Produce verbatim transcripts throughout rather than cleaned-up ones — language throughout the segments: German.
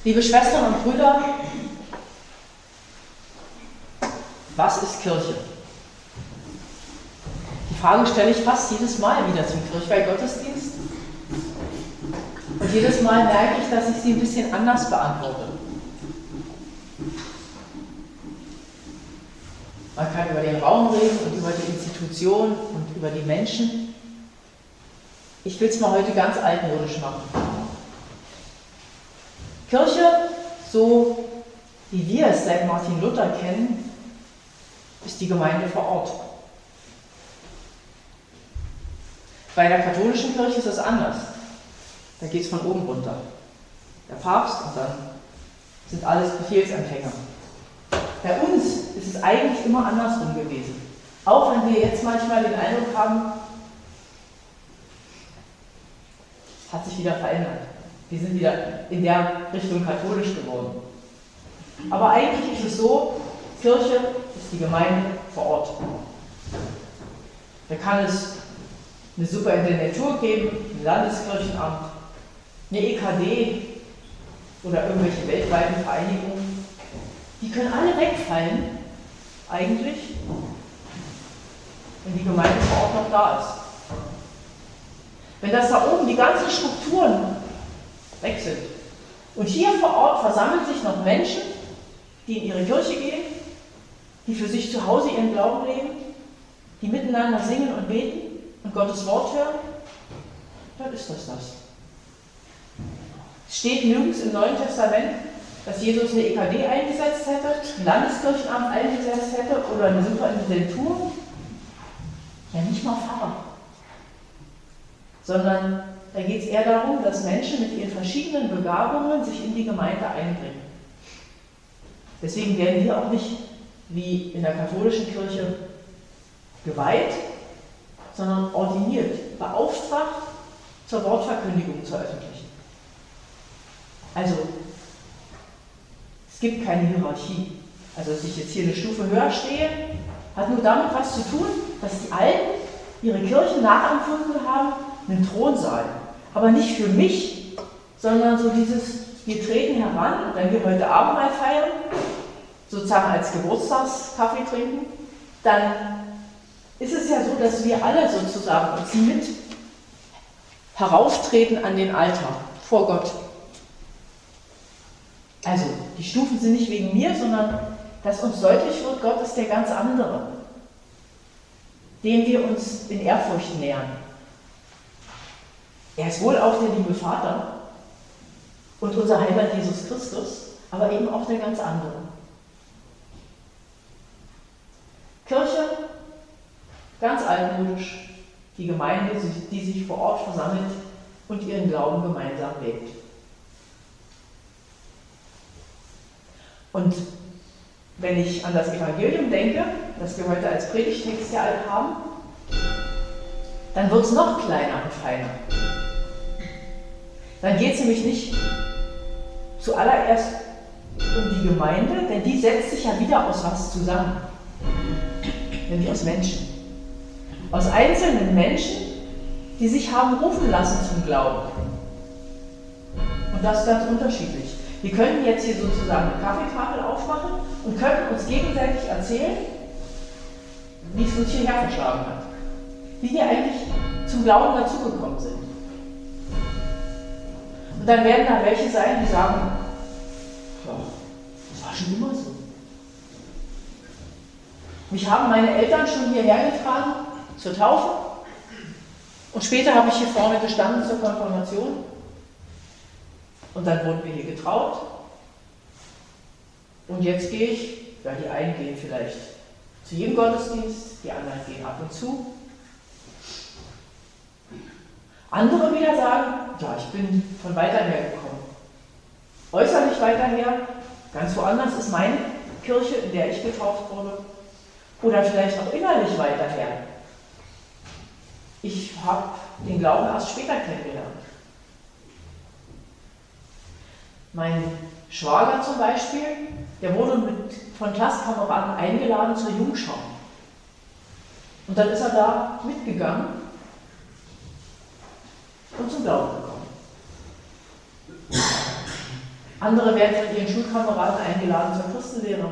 Liebe Schwestern und Brüder, was ist Kirche? Die Frage stelle ich fast jedes Mal wieder zum Kirchweihgottesdienst. Und jedes Mal merke ich, dass ich sie ein bisschen anders beantworte. Man kann über den Raum reden und über die Institution und über die Menschen. Ich will es mal heute ganz altmodisch machen. Kirche, so wie wir es seit Martin Luther kennen, ist die Gemeinde vor Ort. Bei der katholischen Kirche ist es anders. Da geht es von oben runter. Der Papst und dann sind alles Befehlsempfänger. Bei uns ist es eigentlich immer andersrum gewesen. Auch wenn wir jetzt manchmal den Eindruck haben, es hat sich wieder verändert. Wir sind wieder in der Richtung katholisch geworden. Aber eigentlich ist es so, Kirche ist die Gemeinde vor Ort. Da kann es eine Superintendentur geben, ein Landeskirchenamt, eine E K D oder irgendwelche weltweiten Vereinigungen. Die können alle wegfallen, eigentlich, wenn die Gemeinde vor Ort noch da ist. Wenn das da oben die ganzen Strukturen weg sind und hier vor Ort versammeln sich noch Menschen, die in ihre Kirche gehen, die für sich zu Hause ihren Glauben leben, die miteinander singen und beten und Gottes Wort hören, dann ist das das. Es steht nirgends im Neuen Testament, dass Jesus eine E K D eingesetzt hätte, ein Landeskirchenamt eingesetzt hätte oder eine Superintendentur. Ja, nicht mal Pfarrer. Sondern da geht es eher darum, dass Menschen mit ihren verschiedenen Begabungen sich in die Gemeinde einbringen. Deswegen werden wir auch nicht wie in der katholischen Kirche geweiht, sondern ordiniert, beauftragt zur Wortverkündigung zu veröffentlichen. Also, es gibt keine Hierarchie. Also, dass ich jetzt hier eine Stufe höher stehe, hat nur damit was zu tun, dass die Alten ihre Kirchen nachempfunden haben, einen Thronsaal. Aber nicht für mich, sondern so dieses, wir treten heran und wenn wir heute Abend mal feiern, sozusagen als Geburtstagskaffee trinken, dann ist es ja so, dass wir alle sozusagen uns mit herauftreten an den Altar vor Gott. Also, die Stufen sind nicht wegen mir, sondern dass uns deutlich wird, Gott ist der ganz andere, dem wir uns in Ehrfurcht nähern. Er ist wohl auch der liebe Vater und unser Heiland Jesus Christus, aber eben auch der ganz andere. Kirche, ganz altmodisch, die Gemeinde, die sich vor Ort versammelt und ihren Glauben gemeinsam lebt. Und wenn ich an das Evangelium denke, das wir heute als Predigtext ja alle haben, dann wird es noch kleiner und feiner. Dann geht es nämlich nicht zuallererst um die Gemeinde, denn die setzt sich ja wieder aus was zusammen, nämlich aus Menschen. Aus einzelnen Menschen, die sich haben rufen lassen zum Glauben. Und das ist ganz unterschiedlich. Wir können jetzt hier sozusagen eine Kaffeetafel aufmachen und können uns gegenseitig erzählen, wie es uns hierher verschlagen hat. Wie wir eigentlich zum Glauben dazugekommen sind. Und dann werden da welche sein, die sagen, ja, das war schon immer so. Mich haben meine Eltern schon hierher getragen zur Taufe und später habe ich hier vorne gestanden zur Konfirmation und dann wurden wir hier getraut und jetzt gehe ich, ja, die einen gehen vielleicht zu jedem Gottesdienst, die anderen gehen ab und zu. Andere wieder sagen, ja, ich bin von weiter her gekommen. Äußerlich weiter her, ganz woanders ist meine Kirche, in der ich getauft wurde. Oder vielleicht auch innerlich weiter her. Ich habe den Glauben erst später kennengelernt. Mein Schwager zum Beispiel, der wurde mit, von Klassenkameraden eingeladen zur Jungschau. Und dann ist er da mitgegangen und zum Glauben gekommen. Andere werden von ihren Schulkameraden eingeladen zur Christenlehre.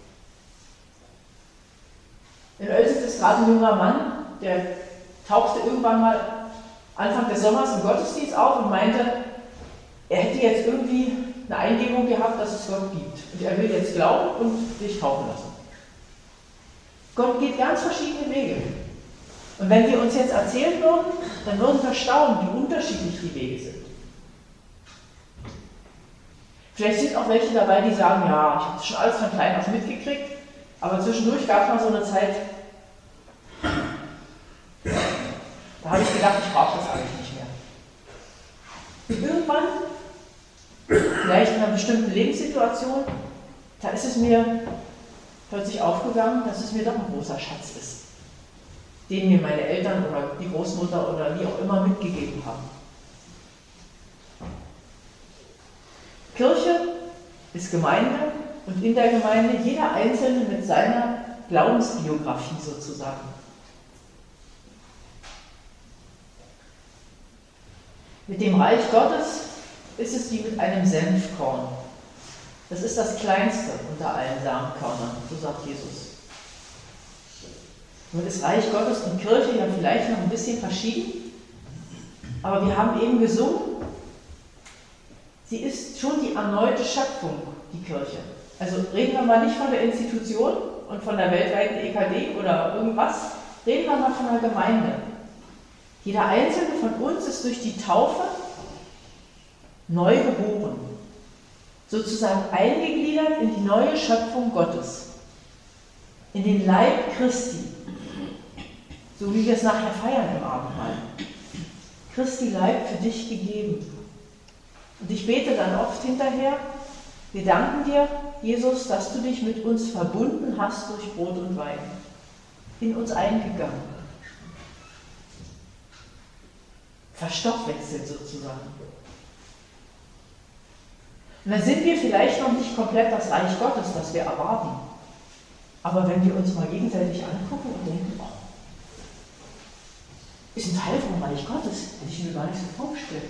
In Oelsitz ist gerade ein junger Mann, der tauchte irgendwann mal Anfang des Sommers im Gottesdienst auf und meinte, er hätte jetzt irgendwie eine Eingebung gehabt, dass es Gott gibt. Und er will jetzt glauben und sich taufen lassen. Gott geht ganz verschiedene Wege. Und wenn wir uns jetzt erzählen würden, dann würden wir staunen, wie unterschiedlich die Wege sind. Vielleicht sind auch welche dabei, die sagen, ja, ich habe das schon alles von klein auf mitgekriegt, aber zwischendurch gab es mal so eine Zeit, da habe ich gedacht, ich brauche das eigentlich nicht mehr. Und irgendwann, vielleicht in einer bestimmten Lebenssituation, da ist es mir plötzlich aufgegangen, dass es mir doch ein großer Schatz ist, den mir meine Eltern oder die Großmutter oder wie auch immer mitgegeben haben. Kirche ist Gemeinde und in der Gemeinde jeder Einzelne mit seiner Glaubensbiografie sozusagen. Mit dem Reich Gottes ist es wie mit einem Senfkorn. Das ist das kleinste unter allen Samenkörnern, so sagt Jesus. Nun ist Reich Gottes und Kirche ja vielleicht noch ein bisschen verschieden, aber wir haben eben gesungen, sie ist schon die erneute Schöpfung, die Kirche. Also reden wir mal nicht von der Institution und von der weltweiten E K D oder irgendwas, reden wir mal von der Gemeinde. Jeder einzelne von uns ist durch die Taufe neu geboren, sozusagen eingegliedert in die neue Schöpfung Gottes, in den Leib Christi, so wie wir es nachher feiern im Abendmahl. Christi Leib für dich gegeben. Und ich bete dann oft hinterher, wir danken dir, Jesus, dass du dich mit uns verbunden hast durch Brot und Wein, in uns eingegangen, verstoffwechselt sozusagen. Und dann sind wir vielleicht noch nicht komplett das Reich Gottes, das wir erwarten. Aber wenn wir uns mal gegenseitig angucken und denken, oh, ist ein Teil vom Reich Gottes, hätte ich mir gar nicht so vorgestellt.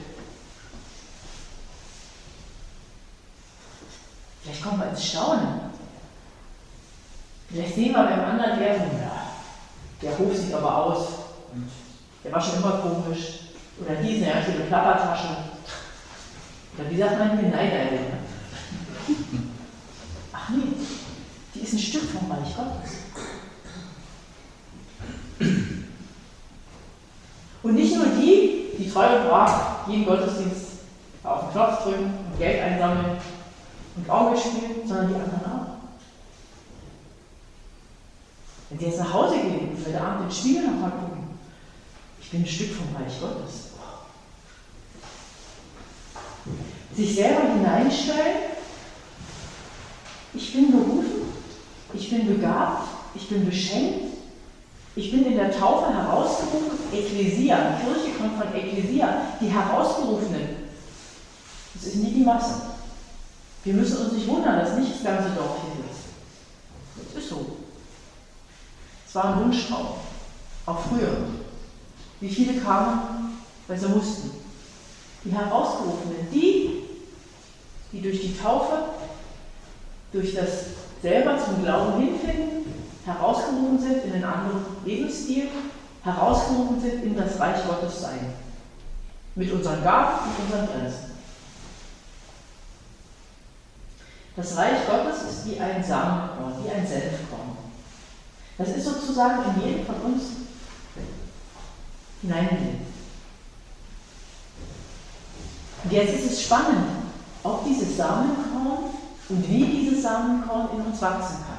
Vielleicht kommen wir ins Staunen. Vielleicht sehen wir beim anderen, der, ja, der Hof sieht aber aus und der war schon immer komisch. Oder die ist eine ganz schöne Klappertasche. Oder wie sagt man hier, Neideile. Ach nee, die ist ein Stück vom Reich Gottes. Und nicht nur die, die treu und brav jeden Gottesdienst auf den Knopf drücken und Geld einsammeln und Orgel spielen, sondern die anderen auch. Wenn sie jetzt nach Hause gehen und heute Abend den Spiegel nochmal gucken, ich bin ein Stück vom Reich Gottes. Sich selber hineinstellen, ich bin berufen, ich bin begabt, ich bin beschenkt, ich bin in der Taufe herausgerufen, Ekklesia, die Kirche kommt von Ekklesia, die Herausgerufenen. Das ist nie die Masse. Wir müssen uns nicht wundern, dass nicht das ganze Dorf hier sitzt. Das ist so. Es war ein Wunschtraum, auch früher. Wie viele kamen, weil sie mussten. Die Herausgerufenen, die, die durch die Taufe, durch das selber zum Glauben hinfinden, herausgerufen sind in einen anderen Lebensstil, herausgerufen sind in das Reich Gottes sein. Mit unseren Gaben und unseren Grenzen. Das Reich Gottes ist wie ein Samenkorn, wie ein Senfkorn. Das ist sozusagen in jeden von uns hineingelegt. Und jetzt ist es spannend, ob dieses Samenkorn und wie dieses Samenkorn in uns wachsen kann.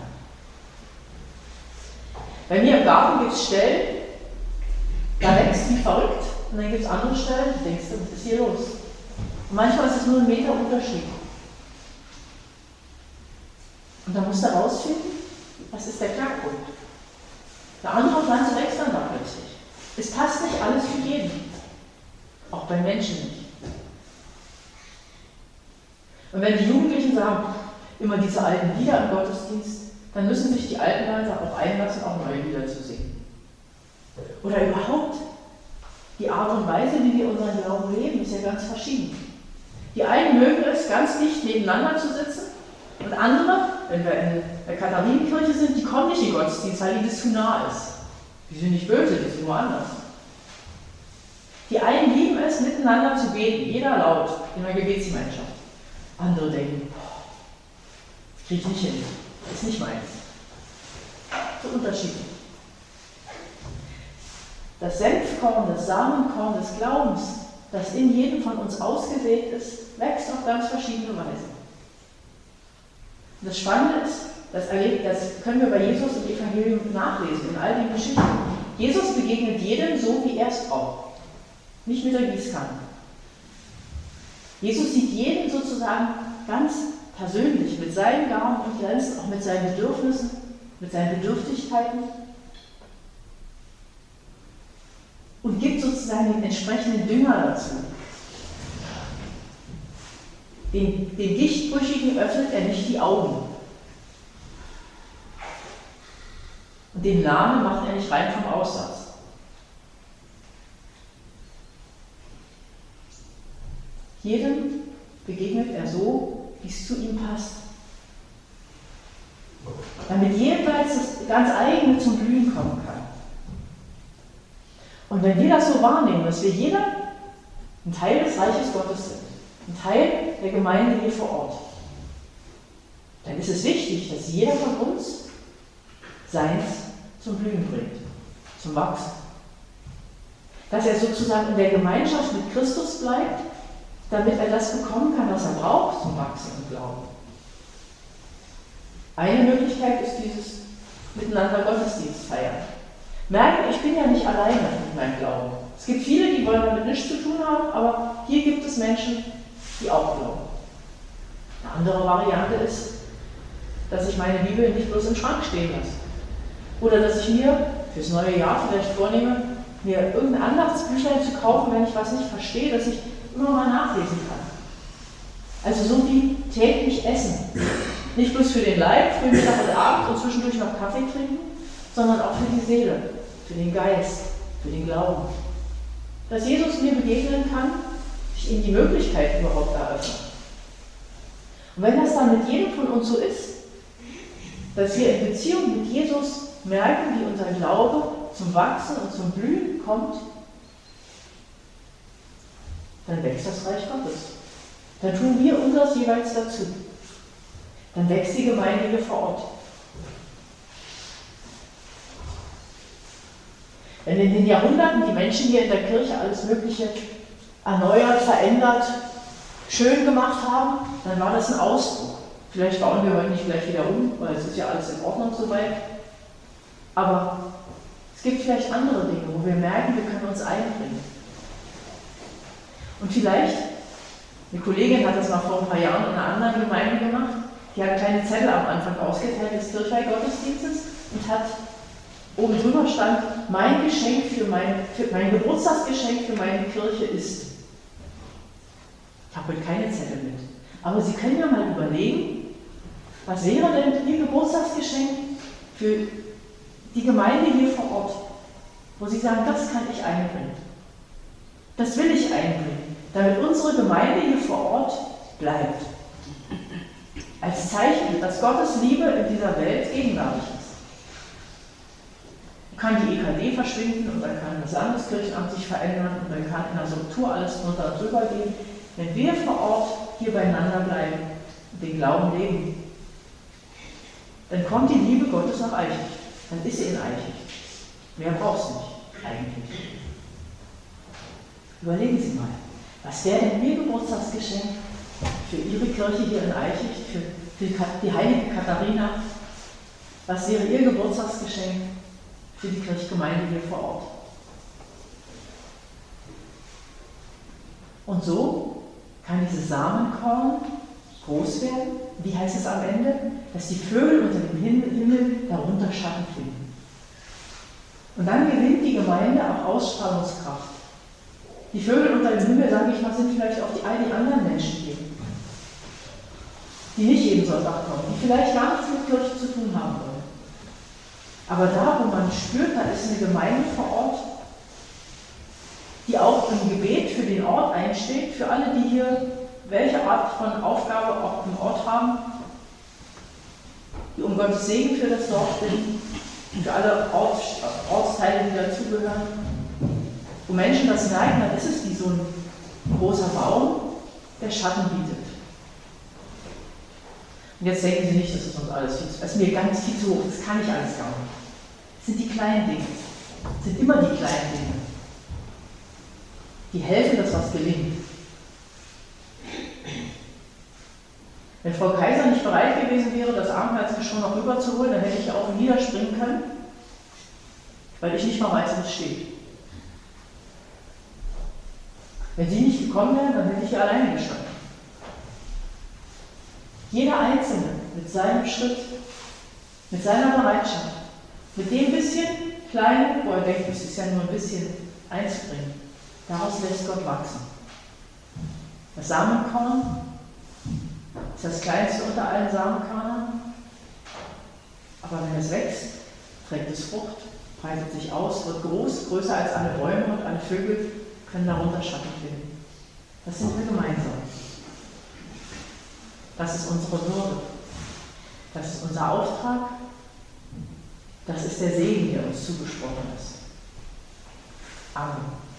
Bei mir im Garten gibt es Stellen, da wächst wie verrückt, und dann gibt es andere Stellen, da denkst du, was ist hier los? Und manchmal ist es nur ein Meter Unterschied. Und da musst du herausfinden, was ist der Knackpunkt. Eine andere Pflanze wächst dann da plötzlich. Es passt nicht alles für jeden, auch bei Menschen nicht. Und wenn die Jugendlichen sagen, immer diese alten Lieder im Gottesdienst, dann müssen sich die Alten also auch einlassen, auch neue Lieder zu singen. Oder überhaupt, die Art und Weise, wie wir unseren Glauben leben, ist ja ganz verschieden. Die einen mögen es, ganz dicht nicht, nebeneinander zu sitzen. Und andere, wenn wir in der Katharinenkirche sind, die kommen nicht in den Gottesdienst, weil ihnen das zu nah ist. Die sind nicht böse, die sind nur anders. Die einen lieben es, miteinander zu beten, jeder laut, in der Gebetsgemeinschaft. Andere denken, boah, das kriege ich nicht hin, das ist nicht meins. So unterschiedlich. Das Senfkorn, das Samenkorn des Glaubens, das in jedem von uns ausgesät ist, wächst auf ganz verschiedene Weise. Und das Spannende ist, das, erlebt, das können wir bei Jesus im Evangelium nachlesen, in all den Geschichten. Jesus begegnet jedem so, wie er es braucht. Nicht mit der Gießkanne. Jesus sieht jeden sozusagen ganz persönlich, mit seinen Gaben und Grenzen, auch mit seinen Bedürfnissen, mit seinen Bedürftigkeiten und gibt sozusagen den entsprechenden Dünger dazu. Den, den Gichtbrüchigen öffnet er nicht die Augen. Und den Lahmen macht er nicht rein vom Aussatz. Jedem begegnet er so, wie es zu ihm passt. Damit jeweils das ganz eigene zum Blühen kommen kann. Und wenn wir das so wahrnehmen, dass wir jeder ein Teil des Reiches Gottes sind, ein Teil der Gemeinde hier vor Ort, dann ist es wichtig, dass jeder von uns seins zum Blühen bringt, zum Wachsen. Dass er sozusagen in der Gemeinschaft mit Christus bleibt, damit er das bekommen kann, was er braucht zum Wachsen und Glauben. Eine Möglichkeit ist dieses Miteinander Gottesdienst feiern. Merken, ich bin ja nicht alleine mit meinem Glauben. Es gibt viele, die wollen damit nichts zu tun haben, aber hier gibt es Menschen, die auch glauben. Eine andere Variante ist, dass ich meine Bibel nicht bloß im Schrank stehen lasse. Oder dass ich mir fürs neue Jahr vielleicht vornehme, mir irgendein Andachtsbüchlein zu kaufen, wenn ich was nicht verstehe, dass ich immer mal nachlesen kann. Also so wie täglich essen. Nicht bloß für den Leib, für Mittag und Abend und zwischendurch noch Kaffee trinken, sondern auch für die Seele, für den Geist, für den Glauben. Dass Jesus mir begegnen kann, ich ihm die Möglichkeit überhaupt eröffne. Und wenn das dann mit jedem von uns so ist, dass wir in Beziehung mit Jesus merken, wie unser Glaube zum Wachsen und zum Blühen kommt, dann wächst das Reich Gottes. Dann tun wir unseres jeweils dazu. Dann wächst die Gemeinde hier vor Ort. Wenn in den Jahrhunderten die Menschen hier in der Kirche alles Mögliche erneuert, verändert, schön gemacht haben, dann war das ein Ausdruck. Vielleicht bauen wir heute nicht gleich wieder um, weil es ist ja alles in Ordnung soweit. Aber es gibt vielleicht andere Dinge, wo wir merken, wir können uns einbringen. Und vielleicht, eine Kollegin hat das mal vor ein paar Jahren in einer anderen Gemeinde gemacht, die hat kleine Zettel am Anfang ausgeteilt des Kirchweihgottesdienstes und hat oben drüber stand, mein Geschenk für mein, für mein Geburtstagsgeschenk für meine Kirche ist. Ich habe heute keine Zettel mit. Aber Sie können ja mal überlegen, was wäre denn Ihr Geburtstagsgeschenk für die Gemeinde hier vor Ort, wo Sie sagen, das kann ich einbringen. Das will ich einbringen, damit unsere Gemeinde hier vor Ort bleibt. Als Zeichen, dass Gottes Liebe in dieser Welt gegenwärtig ist. Dann kann die E K D verschwinden und dann kann das Landeskirchenamt sich verändern und dann kann in der Struktur alles drunter und drüber gehen. Wenn wir vor Ort hier beieinander bleiben und den Glauben leben, dann kommt die Liebe Gottes nach Eichigt. Dann ist sie in Eichigt. Mehr braucht es nicht, eigentlich. Überlegen Sie mal, was wäre denn Ihr Geburtstagsgeschenk für Ihre Kirche hier in Eichigt, für, für die heilige Katharina? Was wäre Ihr Geburtstagsgeschenk für die Kirchgemeinde hier vor Ort? Und so kann dieses Samenkorn groß werden. Wie heißt es am Ende? Dass die Vögel unter dem Himmel darunter Schatten finden. Und dann gewinnt die Gemeinde auch Ausstrahlungskraft. Die Vögel unter dem Himmel, sage ich mal, sind vielleicht auch die all die anderen Menschen hier, die nicht jeden Sonntag kommen, die vielleicht gar nichts mit Kirche zu tun haben wollen. Aber da, wo man spürt, da ist eine Gemeinde vor Ort, die auch im Gebet für den Ort einsteht, für alle, die hier welche Art von Aufgabe auch im Ort haben, die um Gottes Segen für das Dorf bitten, für alle Ort, Ortsteile, die dazugehören. Wo Menschen das merken, dann ist es wie so ein großer Baum, der Schatten bietet. Und jetzt denken Sie nicht, das ist uns alles viel zu, das ist mir ganz viel zu hoch, das kann ich alles gar nicht. Das sind die kleinen Dinge, das sind immer die kleinen Dinge, die helfen, dass was gelingt. Wenn Frau Kaiser nicht bereit gewesen wäre, das Abendmahlsgeschirr noch rüberzuholen, dann hätte ich ja auch niederspringen können, weil ich nicht mal weiß, wo es steht. Wenn sie nicht gekommen wäre, dann hätte ich hier alleine gestanden. Jeder Einzelne mit seinem Schritt, mit seiner Bereitschaft, mit dem bisschen Kleinen, wo er denkt, es ist ja nur ein bisschen einzubringen, daraus lässt Gott wachsen. Das Samenkorn ist das kleinste unter allen Samenkörnern, aber wenn es wächst, trägt es Frucht, breitet sich aus, wird groß, größer als alle Bäume und alle Vögel können darunter Schatten finden. Das sind wir gemeinsam. Das ist unsere Würde. Das ist unser Auftrag. Das ist der Segen, der uns zugesprochen ist. Amen.